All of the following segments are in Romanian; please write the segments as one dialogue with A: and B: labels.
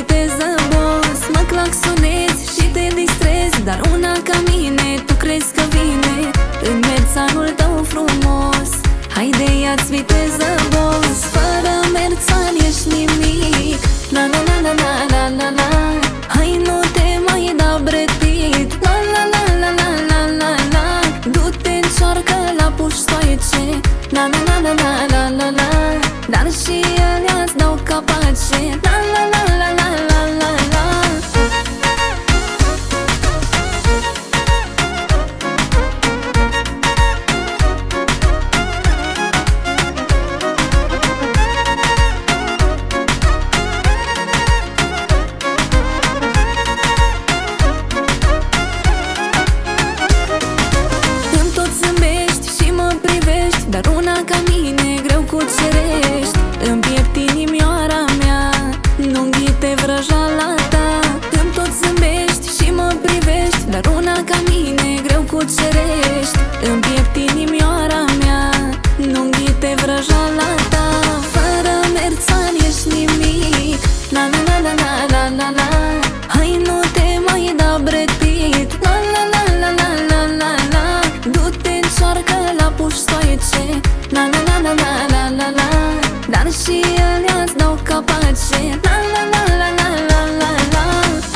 A: viteză, boss. Mă claxonezi și te distrezi, dar una ca mine tu crezi că vine în merțanul tău frumos. Haide, ia-ți viteză, boss. Fără merțan ești nimic. La la la la la la la la. Hai, nu te mai da Brad Pitt. La la la la la la la la. Du-te, încearcă la puștoaice. La la la la la la la la. Dar și ele-ți dau capace. La la la la la la la la. Îmi tot zâmbești și mă privești, dar una ca mine greu cucerești. În piept inimioara mea, nu ghite vrăjala ta. Îmi tot zâmbești și mă privești, dar una ca mine greu cucerești. În piept inimioara mea, nu ghite vrăjala ta. Fără merțan ești nimic. La la la la la la la la. Hai, nu te mai da Brad Pitt. La la la la la la la la. Du-te, încearcă la puștoaice. La la la la la la la la. Dar și ele-ți dau capace. La la la la la la la la.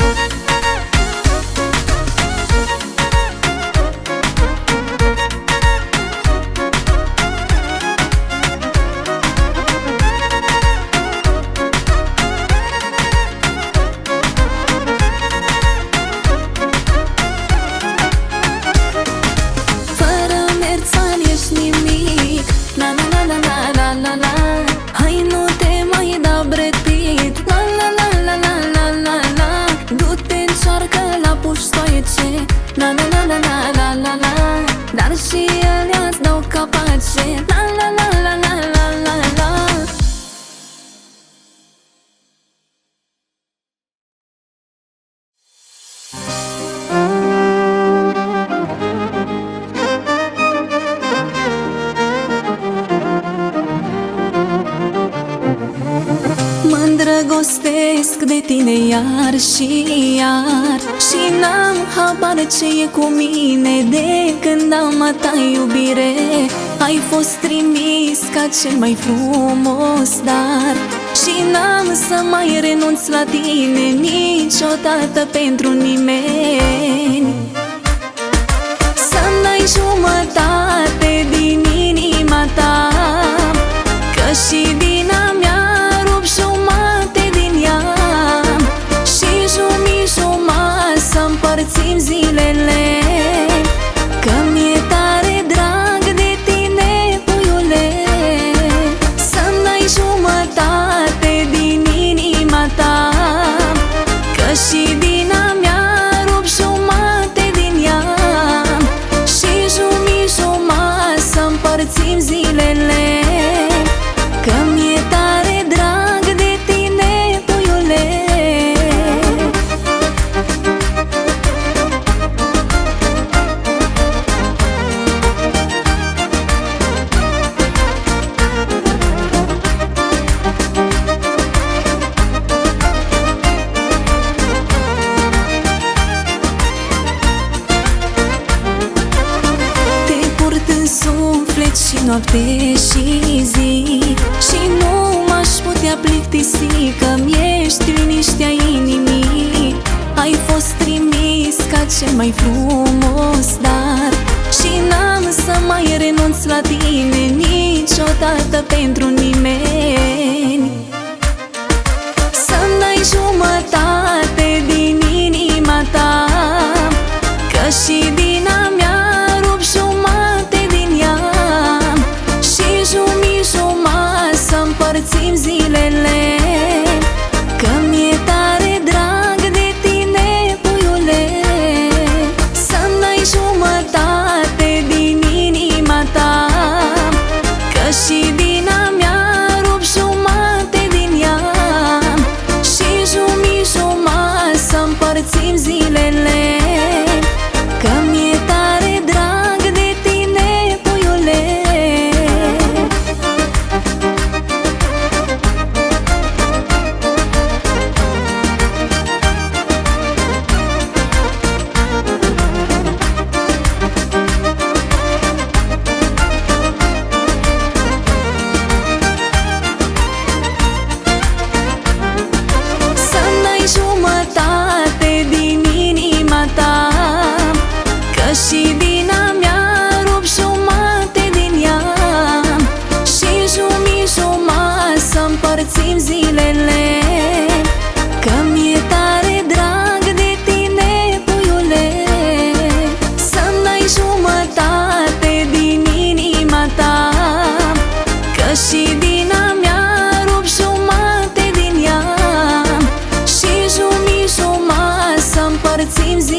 A: Fără merțan ești nimic. La la la la la la la la. Hai, nu te mai da Brad Pitt. La la la la la la la la. Du-te, încearcă la puștoaice. La la la la la la la la. Dar și ele-ți dau capace. La la la la la la la la. Mă îndrăgostesc de tine iar și iar și n-am habar ce e cu mine. De când am a ta iubire, ai fost trimis ca cel mai frumos dar. Și n-am să mai renunț la tine niciodată pentru nimeni. Să-mi dai jumătate din inima ta, că și din a mea rup jumate din ea. Și jumătate să împărțim zilele, că mi-e tare drag de tine, puiule. Să-mi dai jumătate din inima ta, că și din a mea rup jumate din ea. Și jumătate să împărțim zilele, că mi-e tare drag de tine, puiule. Te port în suflet și noapte și zi, și nu m-aș putea plictisi, că-mi ești liniștea inimii. Ai fost trimis ca cel mai frumos dar, și n-am să mai renunț la tine niciodată pentru nimeni. Să-mi dai jumătate din inima ta, că și din a mea rup jumate din ea. Și jumătate să împărțim zilele, că mi-e tare drag de tine, puiule. Să-mi dai jumătate din inima ta, că și din a mea rup jumate jumătate din inima ta, că și din a mea rup jumate din ea. Și jumătate să împărțim zilele, că mi-e tare drag de tine, puiule. Să-mi dai jumătate din inima ta, că și din a mea rup jumate din ea. Și jumătate să împărțim zilele,